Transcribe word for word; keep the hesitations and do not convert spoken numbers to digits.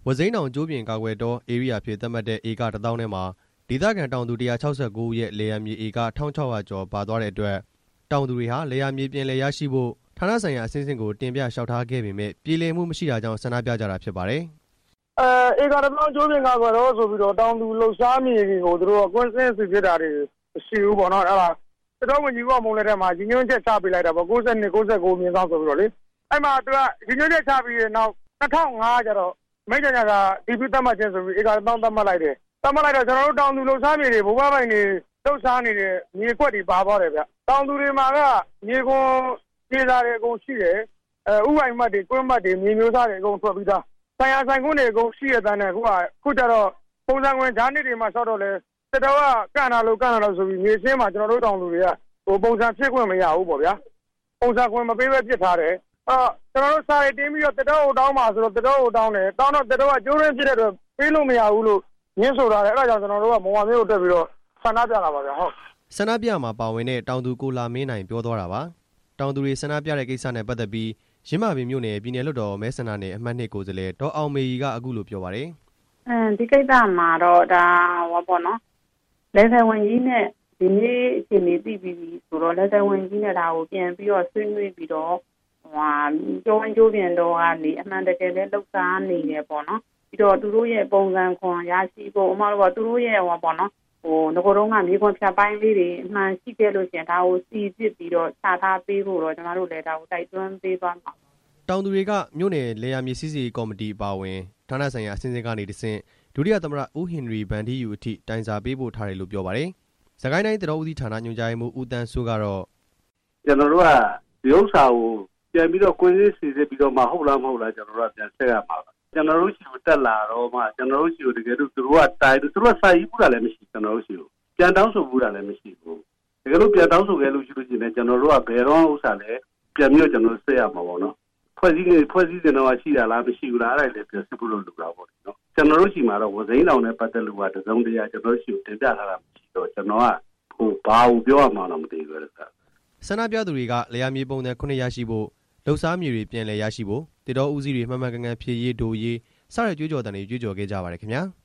ဝစိမ်းတောင်ကျိုးပြင်ကာကွယ်တော်ဧရိယာဖြစ်သတ်မှတ်တဲ့ဧကတစ်သောင်းထဲမှာဒေသခံတောင်သူတစ်ရာ၆ဆ၉ဦးရဲ့လေယာမြေဧကတစ်ထောင်ခြောက်ရာကျော်ပါသွားတဲ့အတွက်တောင်သူတွေဟာလေယာမြေပြင်လည်ရရှိဖို့ဌာနဆိုင်ရာအဆင့်ဆင့်ကိုတင်ပြလျှောက်ထားခဲ့ပေမဲ့ပြည်လည်မှုမရှိတာကြောင့်ဆန္ဒပြကြတာဖြစ်ပါတယ်။အဲဧကတစ်သောင်းကျိုးပြင်ကာကွယ်တော်ဆိုပြီးတော့တောင်သူလှုပ်ရှားမြေတွေကိုသူတို့ကကွင်းစင်းစစ်ဖြစ်တာတွေရှိဘူးပေါ့နော်။အဲ့ဒါတတော်ဝင်ကြီးကမုံလက်ထဲမှာရည်ညွှန်းချက်ချပေးလိုက်တာပေါ့၉၂ ၉၉မြင်းဆောင်ဆိုပြီးတော့လေအဲ့မှာသူကရည်ညွှန်းချက်ချပြီးနောက်၂၀၀၅ကျတော့မိတ်ကြညာကဒီပီသတ်မှတ်ခြင်းဆိုပြီးဧကတစ်သောင်းသတ်မှတ်လိုက်တယ်သတ်မှတ်လိုက်တော့ကျွန်တော်တို့တောင်သူလှုပ်ရှားမြေတွေဘိုးဘပိုင်တွေလှုပ်ရှားနေတဲ့မြေကွက်တွေပါသွားတယ်ဗျတောင်သူတွေမှာကမြေကွန်ခြေစားတွေအကုန်ရှိတယ်အဲဥပိုင်မှတ်တွေကွင်းမှတ်တွေမြေမျိုးစားတွေအကုန်ထွက်ပြီးသားဆိုင်ရာဆိုင်ခွန်းတွေအကုန်ရှိရတဲ့နဲ့ခုကခုကျတော့ပုံစံဝင်ဂျာနစ်တွေမှာဆောက်တော့လဲတတော်ကကန်တာလို့ကန်တာလို့ဆိုပြီးမြေရှင်းမှာကျွန်တော်တို့တောင်သူတွေကဟိုပုံစံဖြစ်ခွင့်မရဘူးပေါ့ဗျာပုံစံခွင့်မပေးဘဲပြစ်ထားတယ်အော်ကျွန်တော်တို့စာရေးတင်းပြီးတော့တတော်ကိုတောင်းပါဆိုတော့တတော်ကိုတောင်းတယ်တောင်းတော့တတော်ကကျိုးရင်းဖြစ်တဲ့အတွက်ပေးလို့မရဘူးလို့ညင်းဆိုတာလေအဲ့ဒါကြောင့်ကျွန်တော်တို့ကမုံဝါမျိုးကိုတက်ပြီးတော့ဆန္ဒပြလာပါဗျာဟုတ်ဆန္ဒပြမှာပါဝင်တဲ့တောင်သူကိုလာမင်းနိုင်ပြောသွားတာပါတောင်သူတွေဆန္ဒပြတဲ့ကိစ္စနဲ့ပတ်သက်ပြီးရင်းမာပင်မြို့နယ်ပြည်နယ်လွှတ်တော်မဲဆန္ဒနယ်အမှတ်နှစ်ကိုယ်စားလှယ်ဒေါ်အောင်မေကြီးကအခုလိုပြောပါတယ်အဲဒီကိစ္စမှာတော့ဒါဟောပေါ့နော်လေဆယ်ဝင်ကြီးနဲ့ဒီနေ့အချိန်လေးပြီးပြီဆိုတော့လေဆယ်ဝင်ကြီးနဲ့ဒါကိုပြန်ပြီးတော့ဆွေးနွေးပြီးတော့ဟိုဟာကျိုးဝင်းကျိုးပြင်တော့ကနေအမှန်တကယ်လည်းလှုပ်ရှားနေတယ်ပေါ့နော်ပြီးတော့သူတို့ရဲ့ပုံစံခွန်ရရှိဖို့အမတို့ကသူတို့ရဲ့ဟောပေါ့နော်ဟိုငကိုယ်တော့ကမြေခွန်ဖြတ်ပိုင်းလေးတွေအမှန်ရှိခဲ့လို့ရှိရင်ဒါကိုစီစစ်ပြီးတော့ခြာထားပေးဖို့တော့ကျွန်တော်တို့လည်းဒါကိုတိုက်တွန်းပေးသွားမှာတောင်သူတွေကမြို့နယ်လေယာမြေစီစီကော်မတီပါဝင်ဌာနဆိုင်ရာအစည်းအဝေးကနေတဆင့်ဒုတိယသမ္မတဦးဟင်နရီဗန်ဒီယူအထိတိုင်စာပေးဖို့ထားတယ်လို့ပြောပါတယ်။စကိုင်းတိုင်းတတော်ဦးစီးဌာနညွှန်ကြားရေးမှူးဦးတန်းစိုးကတော့ကျွန်တော်တို့ကဒီဥစ္စာကိုပြန်ပြီးတော့ကွင်းစင်းစီစစ်ပြီးတော့မဟုတ်လားမဟုတ်လားကျွန်တော်တို့ကပြန်ဆက်ရမှာပါကျွန်တော်တို့ရှိကိုတက်လာတော့မှကျွန်တော်တို့ရှိကိုတကယ်လို့သူတို့ကတိုင်သူတို့ကစာရေးပူတာလည်းမရှိကျွန်တော်တို့ရှိကိုပြန်တောင်းဆိုပူတာလည်းမရှိဘူးတကယ်လို့ပြန်တောင်းဆိုခဲ့လို့ရှိလို့ရှိရင်ကျွန်တော်တို့ကဘယ်တော့ဥစ္စာလဲပြန်ပြီးတော့ကျွန်တော်တို့ဆက်ရမှာပေါ့နော်ဖွဲ့စည်းရေးဖွဲ့စည်းတဲ့တော့ရှိတာလားမရှိဘူးလားအဲ့ဒါလည်းပြန်စစ်ဖို့လို့လုပ်တာပေါ့နော်ကျွန်တော်တို့ရှိမှာတော့ဝစိမ်းတောင်နဲ့ပတ်သက်လို့ကတစုံတရာကျွန်တော်တို့ရှိကိုတင်ပြထားတာမရှိတော့ကျွန်တော်ကဟိုဘာကိုပြောရမှာတော့မသိဘူးလေဆန္ဒပြသူတွေကလေယာမြေပုံစံခုနှစ်ရရှိဖို့လှုပ်ရှားမြေတွေပြန်လည်ရရှိဖို့တတော်ဦးစီးတွေမှန်မှန်ကန်ကန်ဖြည့်ရေးဒိုရေးစတဲ့ကြွေးကြော်တန်တွေကြွေးကြော်ခဲ့ကြပါတယ်ခင်ဗျာ